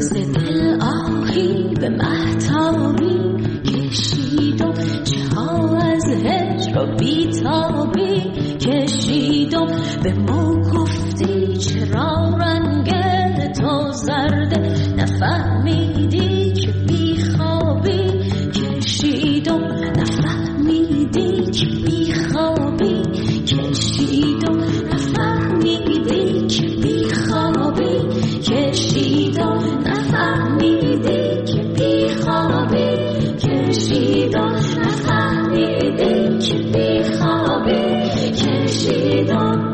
دست دل آهی به مهتابی کشیدم، چه ها از هجر و بیتابی کشیدم. به ما گفتی چرا رنگ تو زرده، نفهمیدی که بیخوابی کشیدم، نفهمیدی که بیخوابی کشیدم، نفهمیدی که بیخوابی کشیدم، نفهمیدی که بیخوابی کشیدم، نفهمیدی که بیخوابی کشیدم.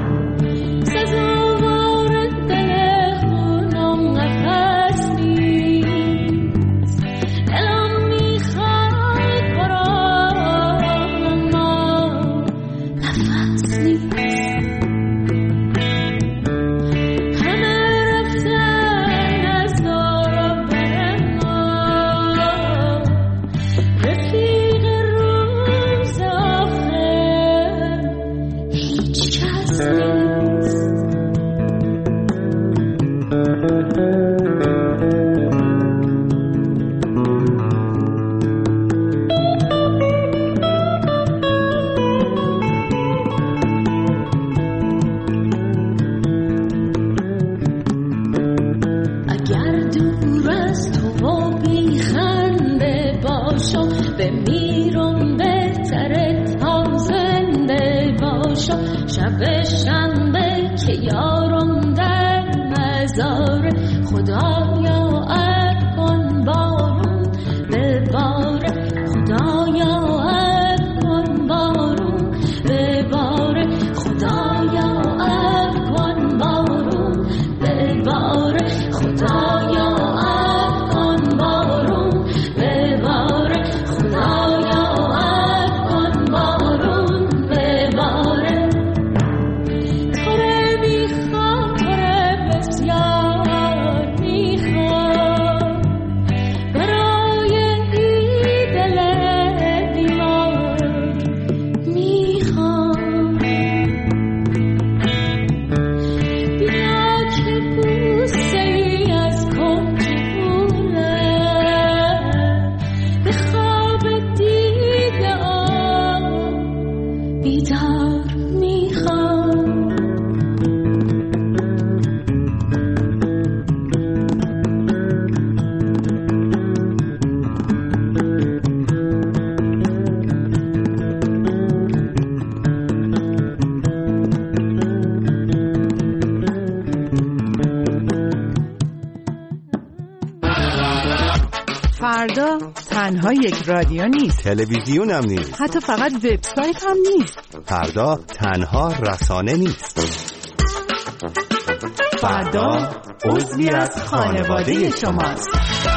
فردا تنها یک رادیو نیست، تلویزیون هم نیست، حتی فقط وبسایت هم نیست. فردا تنها رسانه نیست. فردا عضوی از خانواده شماست.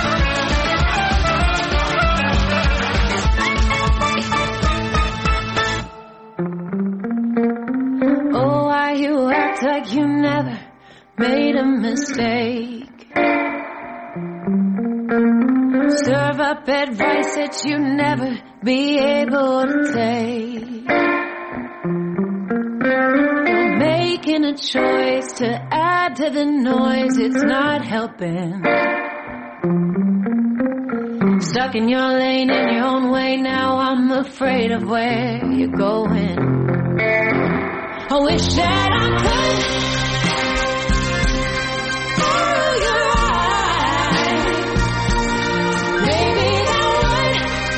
Oh, why you act like you never made a mistake? Serve up advice that you never be able to take. You're making a choice to add to the noise, it's not helping. Stuck in your lane in your own way, now I'm afraid of where you're going. I wish that I could follow your eyes. Maybe that would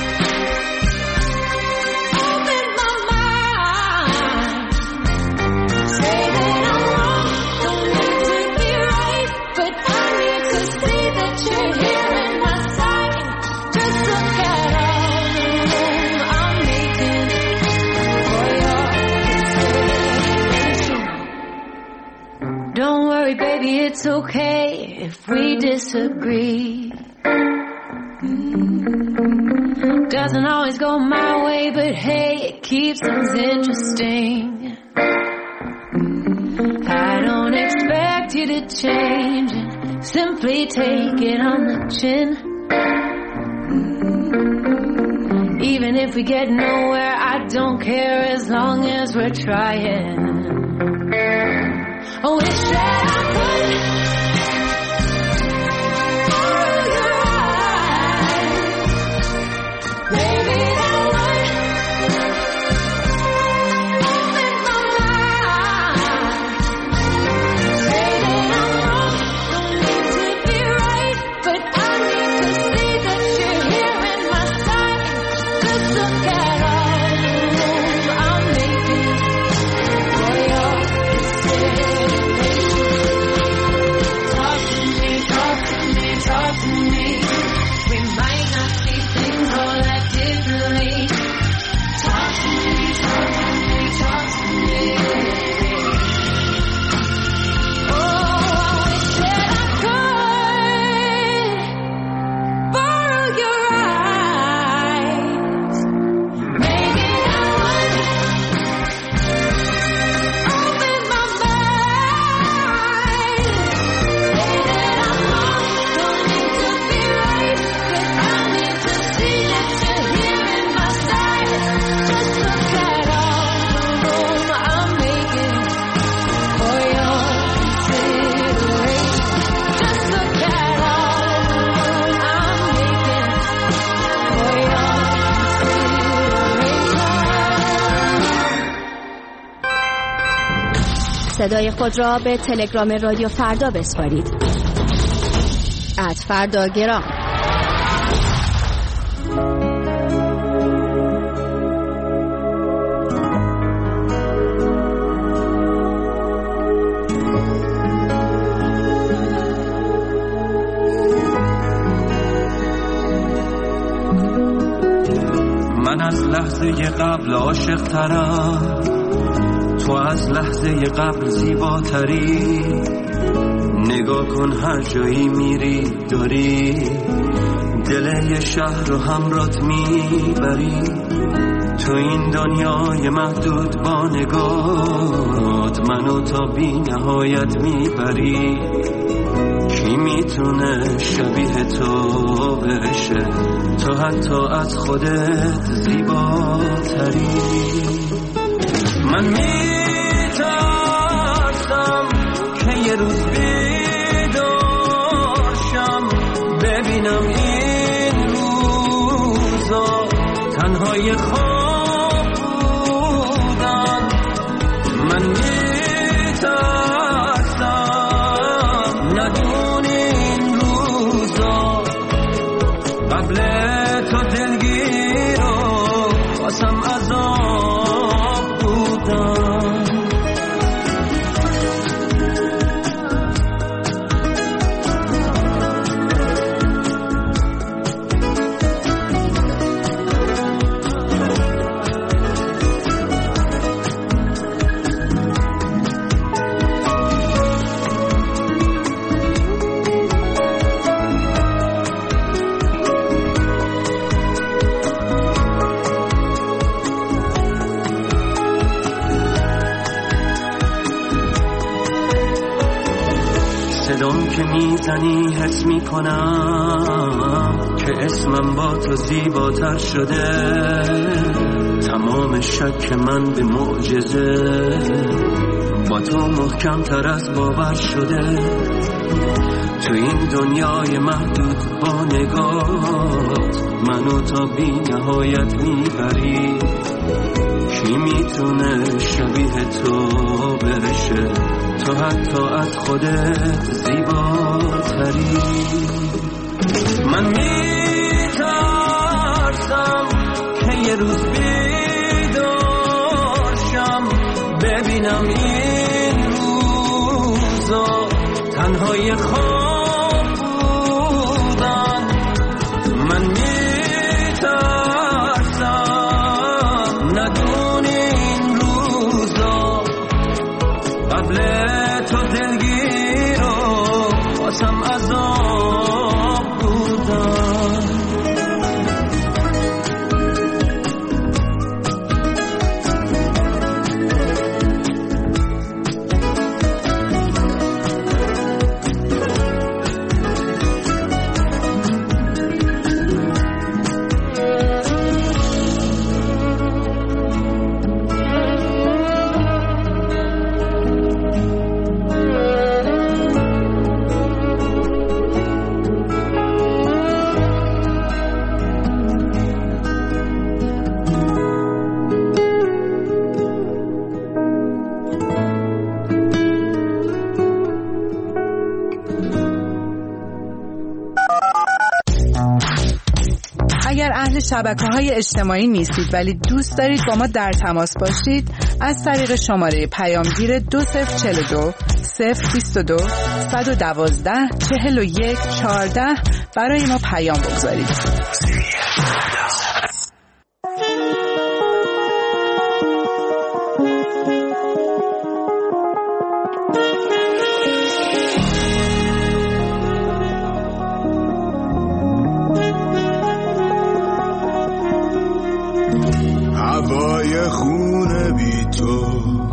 open my mind. Say that I'm wrong, don't need to be right, but I need to see that you're here in my sight. Just look at all the room I'm making for your consideration. Don't worry, baby, it's okay if we disagree. Doesn't always go my way, but hey, it keeps things interesting. I don't expect you to change, simply take it on the chin. Even if we get nowhere, I don't care as long as we're trying. I wish that I could صدای خود را به تلگرام رادیو فردا بسپارید. @فرداگرام. من از لحظه قبل عاشق ترم، تو از لحظه قبل زیباتری. نگاه کن هر جایی میری داری دل یه شهر رو همرات میبری. تو این دنیای محدود با نگات منو تا بی نهایت میبری. کی میتونه شبیه تو بشه؟ تو حتی از خودت زیباتری. من میترسم که یه روز بیدارشم ببینم این روزا تنهای خواب بودن. من میترسم ندونی این روزا قبل تو دلگیر رو واسم عذاب بودن. صدام که میزنی حس میکنم که اسمم با تو زیباتر شده. تمام شک من به معجزه با تو محکم تر از باور شده. تو این دنیای محدود با نگات منو تا بی نهایت میبری. کی میتونه شبیه تو بشه؟ تو حتی از خودت زیباتری. من میترسم که یه روز بیدارشم ببینم این روزا تنهای خواب بودن. من میترسم ندونی این روزا قبل تو دلگیر رو واسم عذاب بودن. اگر اهل شبکه‌های اجتماعی نیستید ولی دوست دارید با ما در تماس باشید، از طریق شماره پیامگیر 2042 022 112 41 14 برای ما پیام بگذارید. هوای خونه بی تو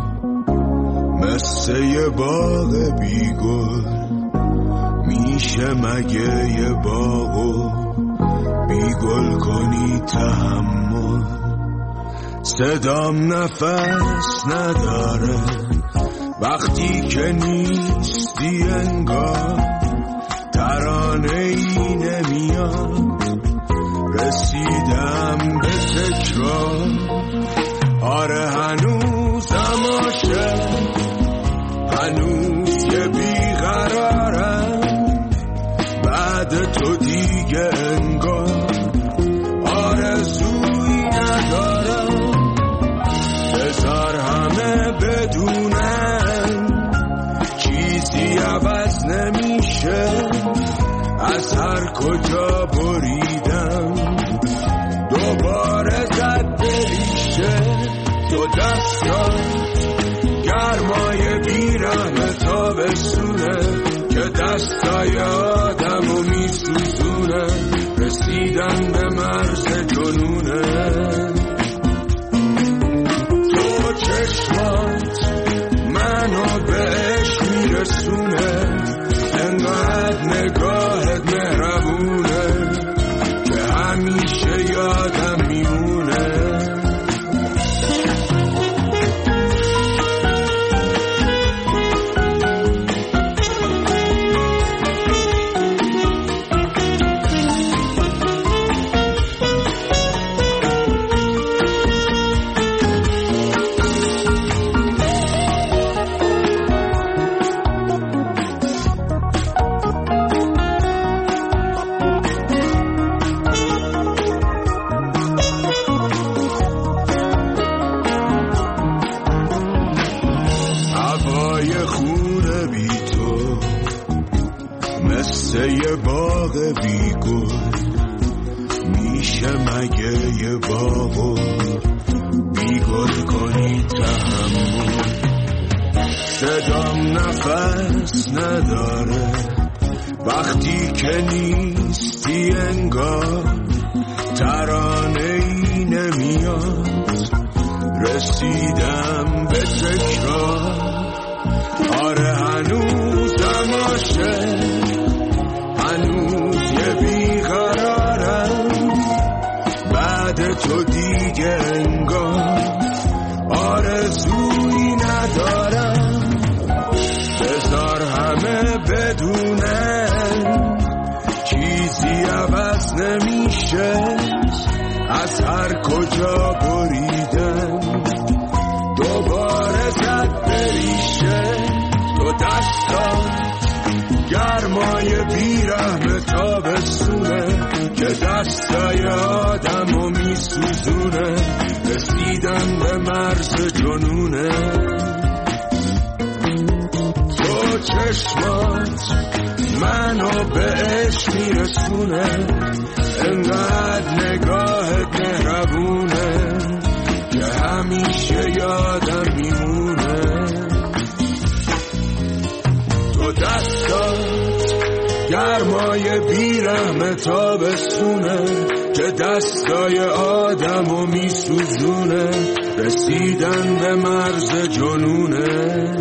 مثل یه باغ بی گل میشه مگه یه باغو بی گل کنی تحمل؟ صدام نفس نداره وقتی که نیستی، انگار ترانه ای نمیاد. رسیدم به تکرار، آره هنوزم عاشق، تو دیگه انگار آرزویی ندارم. بذار همه بدونن چیزی عوض نمیشه، از هر کجا بریدم دوباره زد بریشه. تو دستان گرمای بیرحم تابستونه که دستای آدمو میسوزونه، رسیدن به مرز جنونه. تو چشمات منو به عشق میرسونه، انقدر نگاهت مهربونه که همیشه یادم میمونه. یه باغ بیگل میشه مگه یه باغو بیگل کنی تحمل؟ صدام نفس نداره وقتی که نیستی، انگار ترانه‌ای نمیاد. رسیدم به تکرار، آره هنوزم عاشق، هنوز یه بیقرارم. بعد تو دیگه انگار آرزویی ندارم. بذار همه بدونن چیزی عوض نمیشه، از هر کجا بریدن دوباره زد بریشه. تو دستان گرمای بیرحم تابستونه که دستای آدمو میسوزونه، رسیدن به مرز جنونه. تو چشمات منو به عشق میرسونه، انقدر نگاهت مهربونه که همیشه یادم میمونه. تو دستات گرمای بیرحم تابستونه که دستای آدمو میسوزونه، رسیدن به مرز جنونه.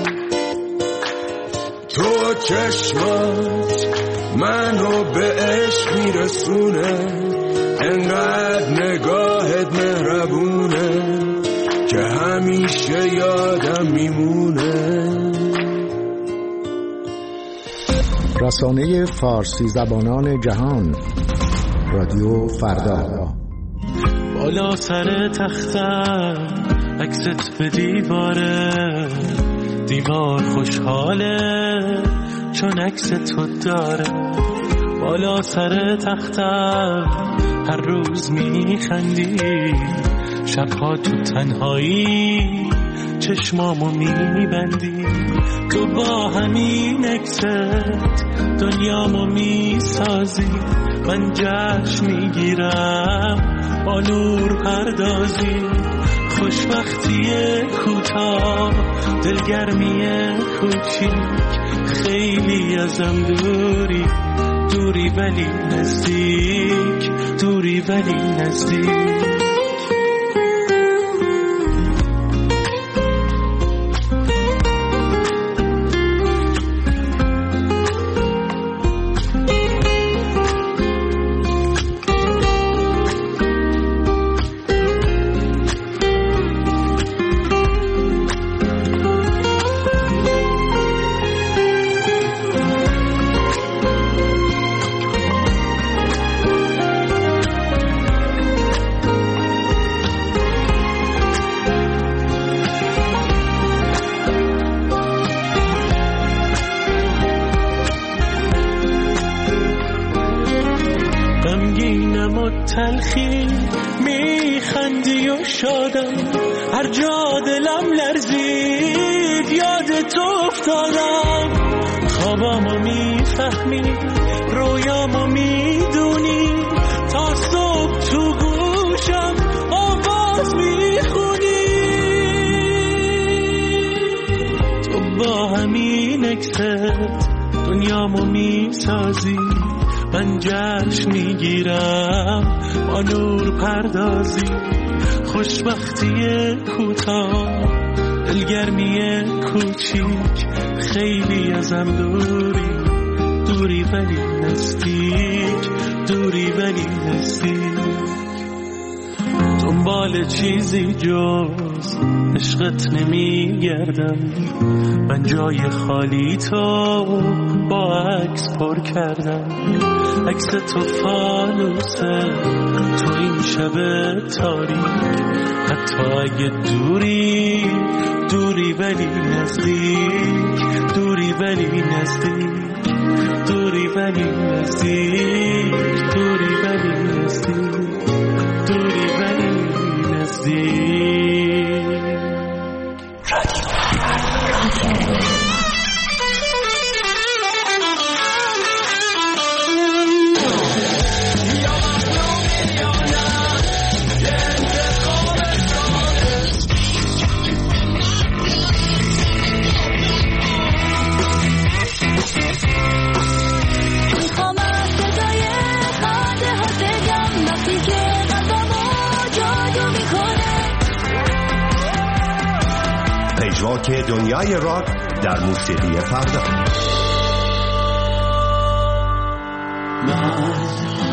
تو چشمات منو به عشق میرسونه، انقدر نگاهت مهربونه که همیشه یادم میمونه. رسانه فارسی زبانان جهان، رادیو فردا. بالا سر تختم عکست به دیواره، دیوار خوشحاله چون عکس تو داره. بالا سر تختم هر روز میخندی، شبها تو تنهایی چشمامو میبندی. تو با همین عکست دنیامو میسازی، من جشن میگیرم با نور پردازی. خوشبختی کوتاه، دلگرمی کوچیک، خیلی ازم دوری، دوری ولی نزدیک، دوری ولی نزدیک. تلخی میخندی و شادم، هر جا دلم لرزید یاد تو افتادم. خوابامو میفهمی، رویامو میدونی، تا صبح تو گوشم آواز میخونی. تو با همین اکست دنیامو میسازی، من جشن میگیرم با نور پردازی. خوشبختی کوتاه، دلگرمی کوچیک، خیلی ازم دوری، دوری ولی نزدیک، دوری ولی نزدیک. دنبال چیزی جز عشقت نمیگردم، من جای خالی تو با عکس پر کردم. عکس تو فانوسه تو این شب تاریک، حتی اگه دوری، دوری ولی نزدیک، دوری ولی نزدیک، دوری ولی نزدیک، دوری ولی نزدیک، دوری ولی نزدیک. پژواک دنیای راک در موسیقی فردا. من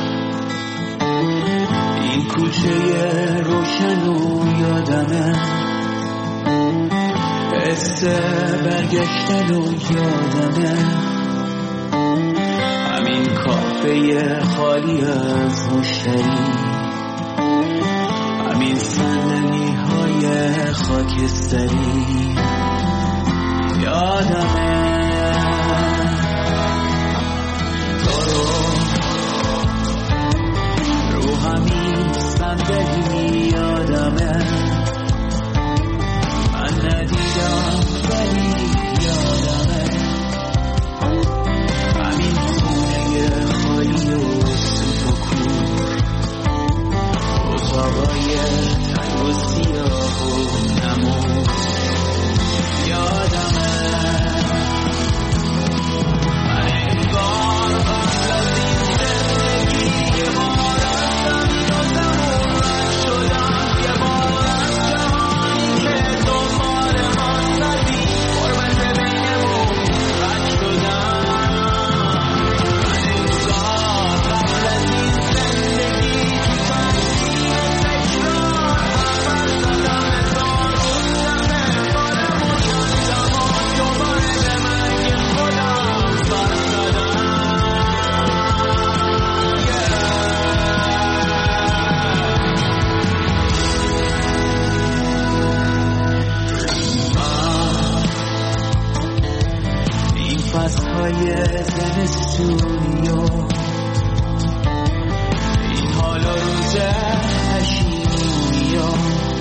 این کوچه روشن و یادمه، حس برگشتن و یادمه، همین کافه خالی از مشتری، همین صندلی های خاکستری. یادمه تو رو همین صندلی، یادمه من ندیدم ولی یادمه، همین خونه خالی و سوت و کور، اتاقای تنگ و سیاه و نمور. یادمه من انگار قبل از این زندگی یه بار رفتم یادم و رد شدم، یه بار از جهانی که دنبال ما زدی، قربت بینمون رد شدم. من انگار قبل از این زندگی تو تنگی و تکرار حرف زدم، هزار روزمه بارمون کندم و دوباره به مرگ خودم سر زدم. این فصلهای زمستونی و این حال و روز پشیمونی و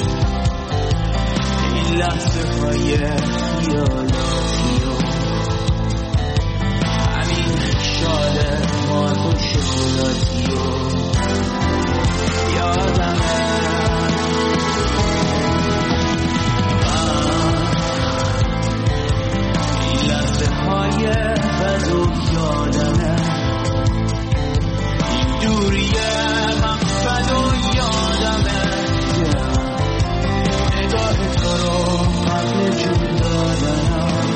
این لحظه های خیالاتی و همین شال مات و شکلاتی و یادمه این لحظه های بد و یادمه این دوری مقصد و یادمه نگاه تو رو قبل جون دادنم،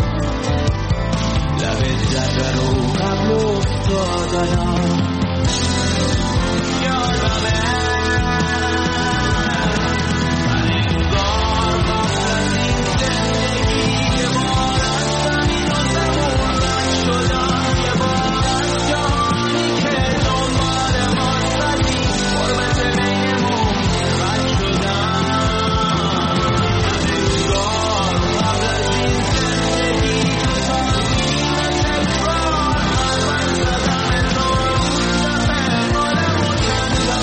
لب جگر رو قبل افتادنم. یادمه من انگار قبل از این زندگی یه بار از زمین و زمون رد شدم، یه بار از جهانی که دنبال ما زدی، قربت بینمون رد شدم. من انگار قبل از این زندگی تو تنگی و تکرار حرف زدم، هزار روزمه بارمون کندم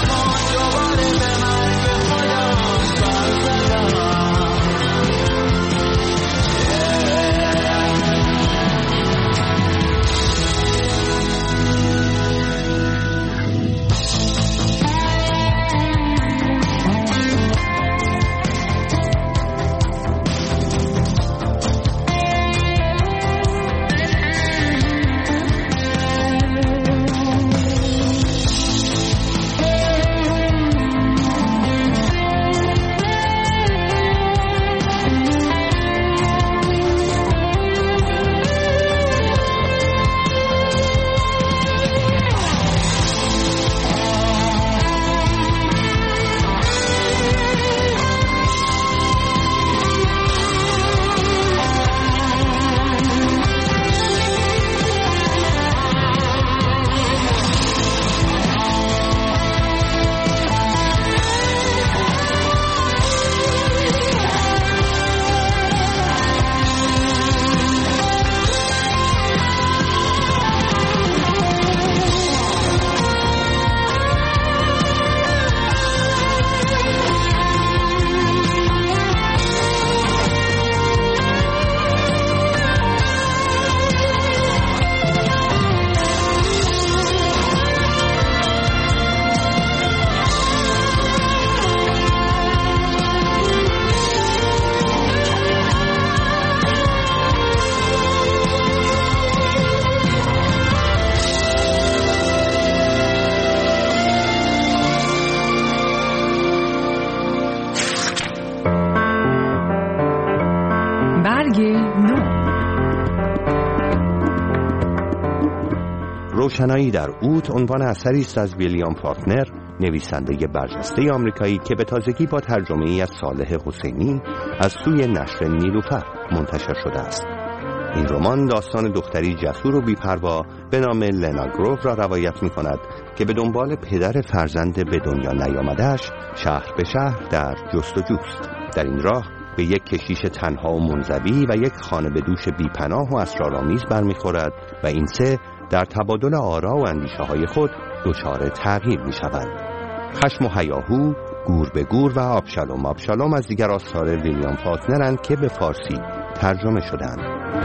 روشنایی در اوت عنوان اثری است از ویلیام فاکنر، نویسنده برجسته آمریکایی که به تازگی با ترجمه‌ای از صالح حسینی از سوی نشر نیلوفر منتشر شده است. این رمان داستان دختری جسور و بی‌پروا به نام لنا گروو را روایت می‌کند که به دنبال پدر فرزند به دنیا نیامده‌اش شهر به شهر در جستجوست. در این راه به یک کشیش تنها و منزوی و یک خانه به دوش بی‌پناه و اسرارآمیز برمی‌خورد و این سه در تبادل آرا و اندیشه‌های خود دچار تغییر می‌شوند. خشم و هیاهو، گور به گور و آبشالوم از دیگر آثار ویلیام فاکنرند که به فارسی ترجمه شدند.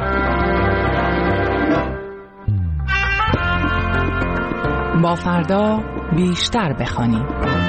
با فردا بیشتر بخوانیم.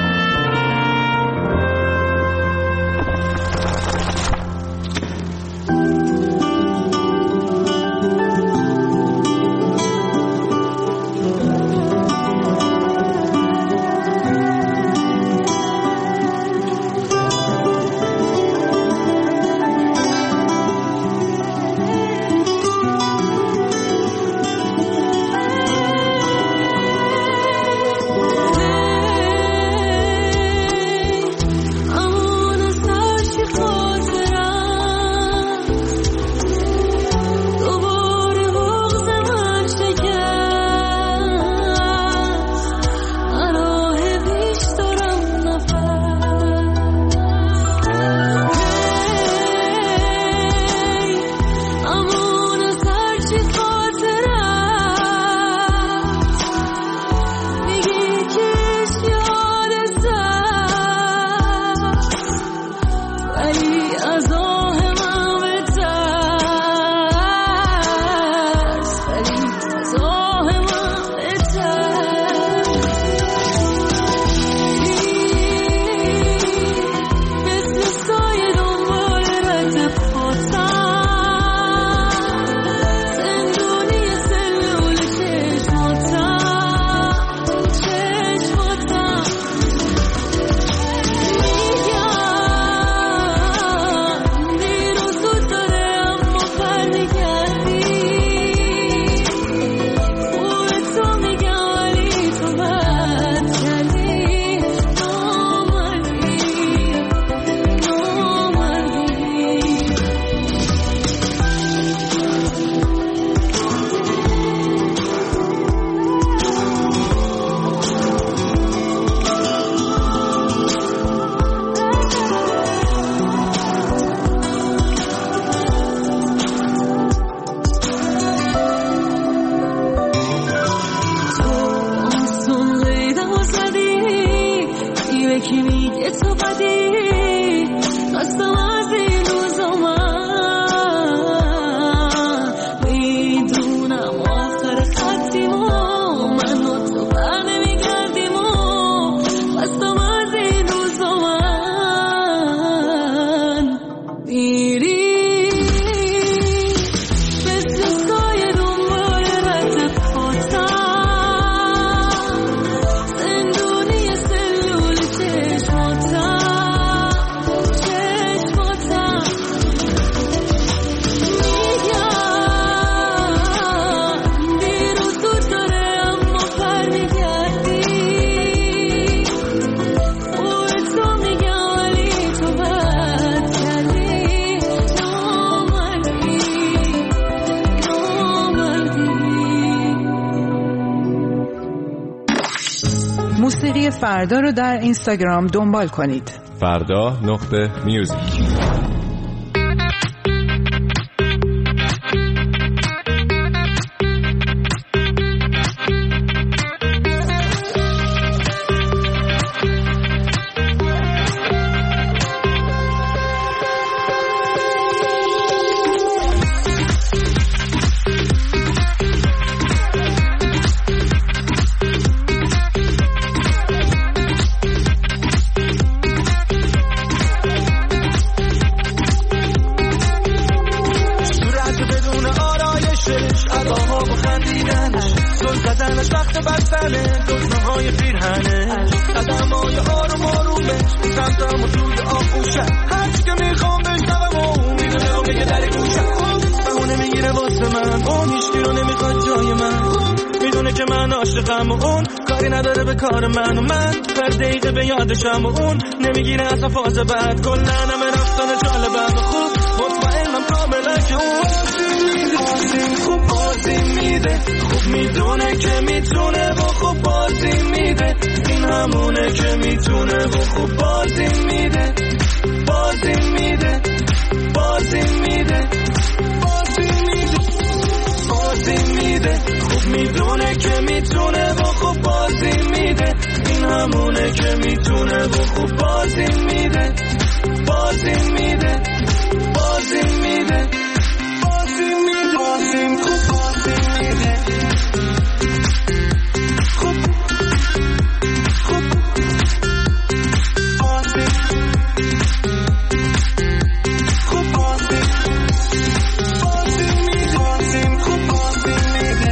موسیقی فردا رو در اینستاگرام دنبال کنید. فردا.music. که من عاشقم و اون کاری نداره به کار من و من هر دقیقه به یادشم و اون نمیگیره اصلا فاز بعد کلن همه رفتن جالبم خوب مطمئنم کاملا که اون خوب بازی میده خوب میدونه که میتونه و خوب بازی میده این همونه که میتونه و خوب بازی میده بازی میده بازی میده بازی میده بازی میده خوب میدونه که میتونه و خوب بازی میده این همونه که میتونه و خوب بازی میده بازی میده بازی میده بازی میده بازی خوب بازی میده خوب خوب بازی خوب بازی بازی میده بازی خوب بازی میده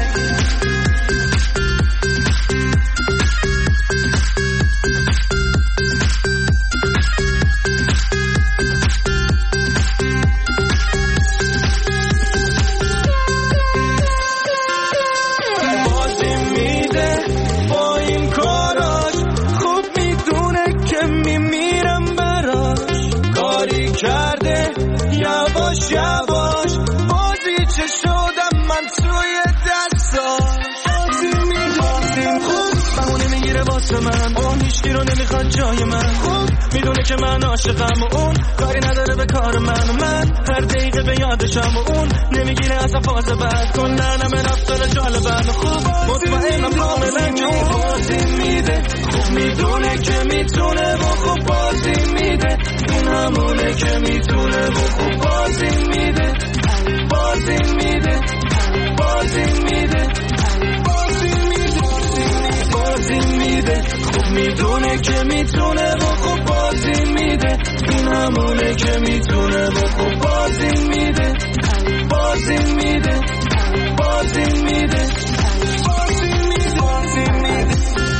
یواش بازی چه شدم من توی دستاش بازی میدونیم خوب بهونه میگیره واسه من اون هیچکی رو نمیخواد جای من خوب میدونه که من عاشقم و اون کاری نداره به کار من و من هر دقیقه به یادشم و اون نمیگیره اصلا فاز بعد کلن همه رفتن جالبم خوب مطمئنم کاملا که اون بازی میده خوب میدونه که میتونه و خوب بازی میده این همونه که میتونه و خوب بازی میده بازی میده بازی میده بازی میده بازی میده خوب میدونه که میتونه و خوب بازی میده این همونه که میتونه و خوب بازی میده بازی میده بازی میده بازی میده بازی میده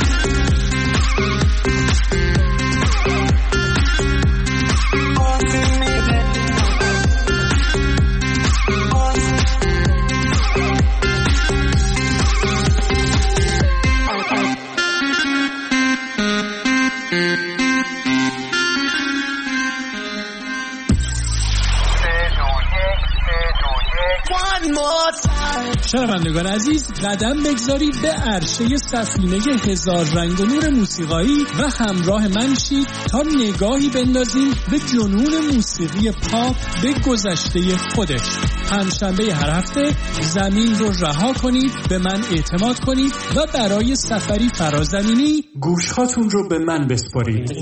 شنوندگان عزیز قدم بگذارید به عرشه سفینه هزار رنگ و نور موسیقایی و همراه من شید تا نگاهی بندازیم به جنون موسیقی پاپ به گذشته خودش. پنجشنبه هر هفته زمین رو رها کنید، به من اعتماد کنید و برای سفری فرازمینی گوشهاتون رو به من بسپارید.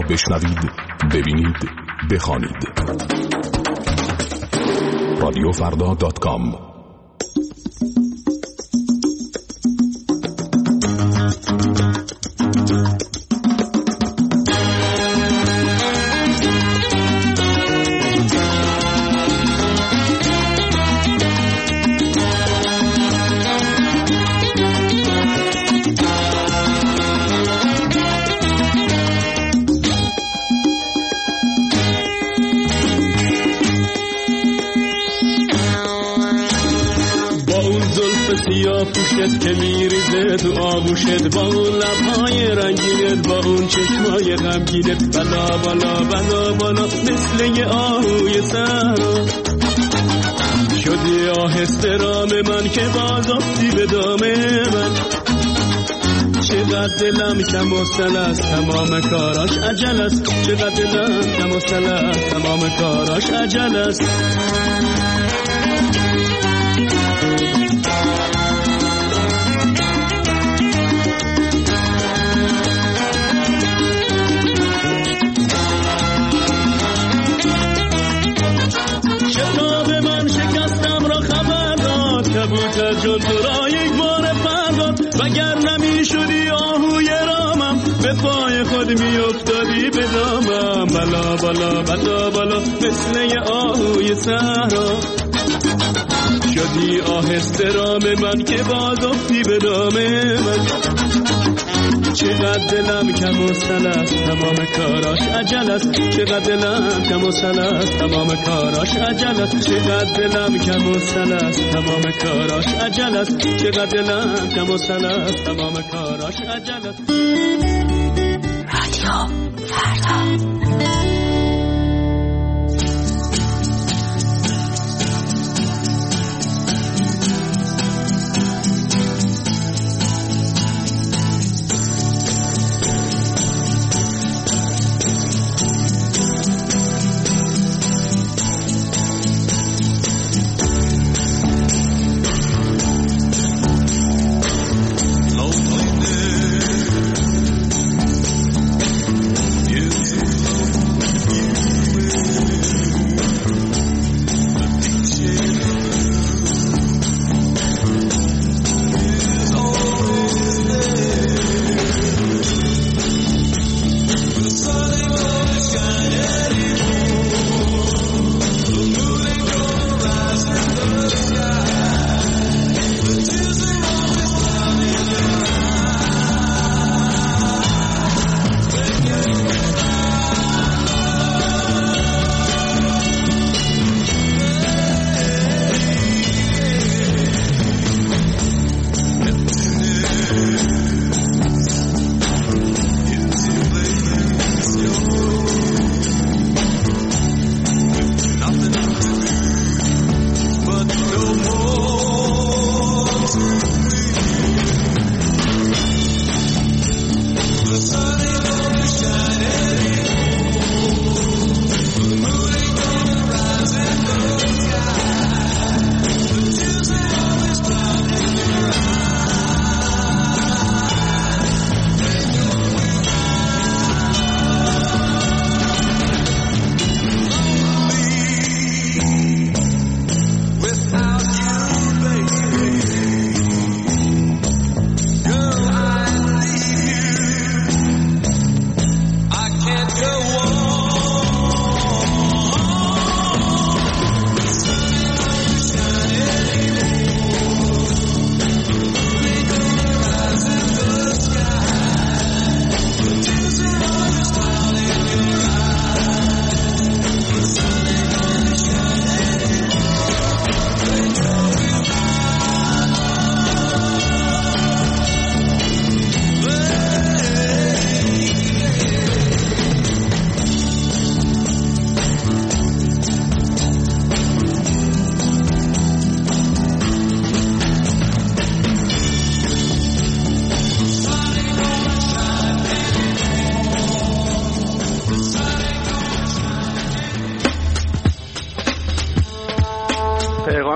بشنوید، ببینید، بخوانید. رادیوفردا.com. پوشت که میریزه تو آغوشت، با اون لبهای رنگینت، با اون چشمای غمگینت، بلا بالا بلا بالا مثل یه آهوی صحرا. شدی آهسته رام من که باز افتی به دام من. چقدر دلم کم و سل است، تمام کاراش عجل است. چقدر دلم کم و سل است، تمام کاراش عجل است. کبوتر جون تو را یک بار پرداد، وگر نمی شدی آهوی رامم، به پای خود می افتادی به دامم. بلا بلا بلا بلا مثل یه آهوی صحرا. شدی آهسته رام من که باز افتی به دام من. چقدر دلم کم و سل است، تمام کاراش عجل است. چقدر دلم کم و سل است، تمام کاراش عجل است. چقدر دلم کم و سل است، تمام کاراش عجل است. چقدر دلم کم و سل است، تمام کاراش عجل است. رادیو فردا. Beautiful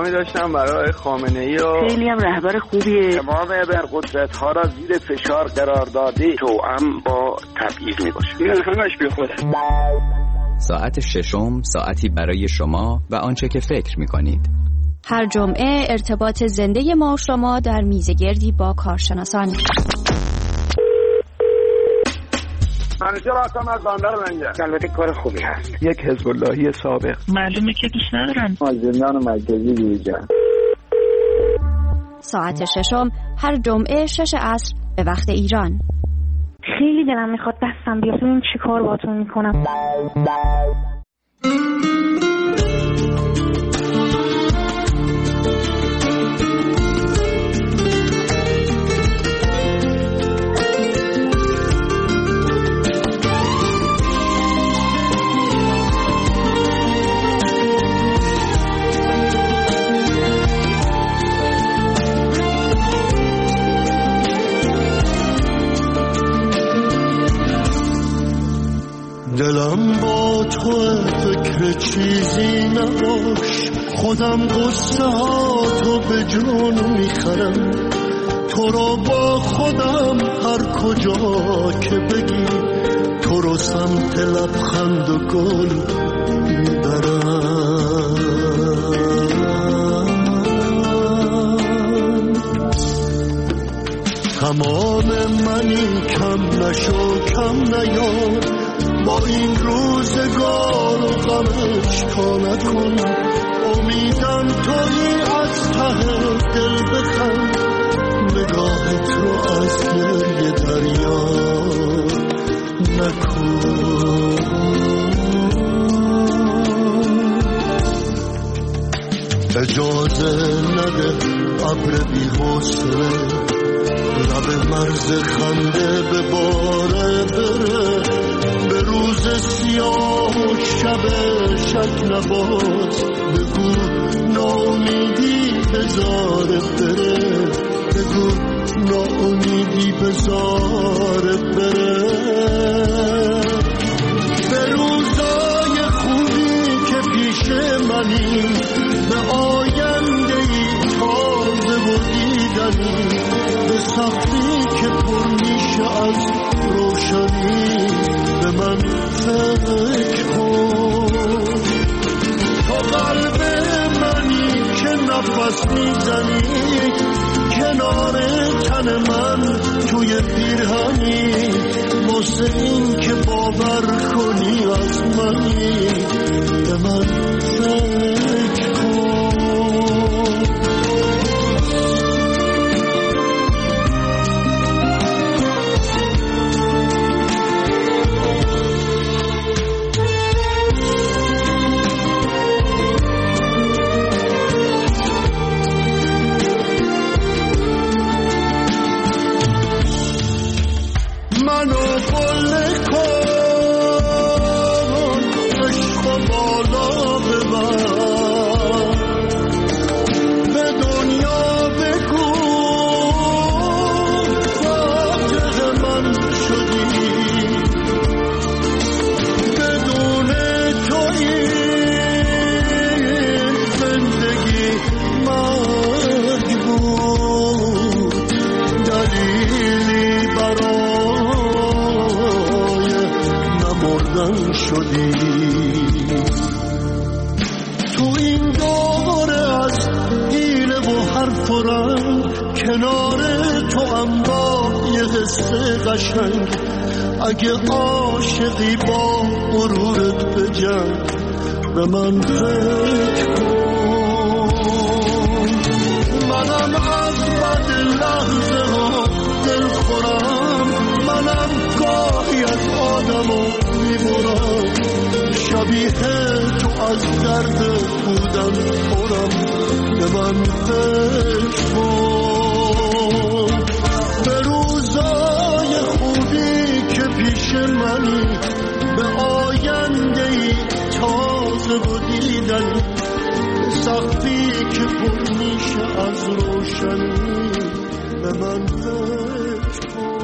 پیامی داشتم برای خامنه‌ای و خیلی هم رهبر خوبیه. تمام ابرقدرت‌ها را زیر فشار قرار داده، توأم با تبعیض میباشه. این همش بی خوده. ساعت ششم ساعتی برای شما و آنچه که فکر می‌کنید. هر جمعه ارتباط زنده ما و شما در میزگردی با کارشناسان. منیجر هستم از بندر منجر. البته کار خوبی هست. یک حزب اللهی سابق. معلومه که دوست ندارن. زندان مرکزی بیرجا. ساعت ششم هر جمعه 6 عصر به وقت ایران. خیلی دلم میخواد دستم بیاد ببینم چی کار باهاتون میکنم. دلم با تو فکر چیزی نباش، خودم قصه ها تو به جون میخرم، تو رو با خودم هر کجا که بگی، تو رو سمت لبخند و گل میبرم. تمام منی کم نشو کم نیار، با این روزگار و غمش تا نکن، امیدم تویی از ته دل بخند، نگاهت رو از گریه دریا نکن. اجازه نده ابر بی حوصله لب مرز خنده به باره بره، به روز سیاه و شب شک نباز، بگو ناامیدی بذاره بره، بگو ناامیدی بذاره بره. به روزای خوبی که پیش منی، به آیندهی تازه و دیدنی، به سختی که پر میشه از روشنی، به من فکر کن. تو قلب منی که نفس میزنی، کنار تن من توی پیرهنی، واسه این که باور کنی از منی، به من فکر کن. شدی تو این دوره از حیله و حرف و رنگ، کنار تو اما یه قصه قشنگ. اگه عاشقی با غرورت بجنگ، به من فکر کن. منم از بد لحظه ها دل خورم، منم گاهی از آدمو میبرم، شبیه تو از درد بودن خورم، به من فکر کن. به روزای خوبی که پیش منی، به آیندهی تازه و دیدنی، سختی که پر میشه از روشنی، به من فکر کن.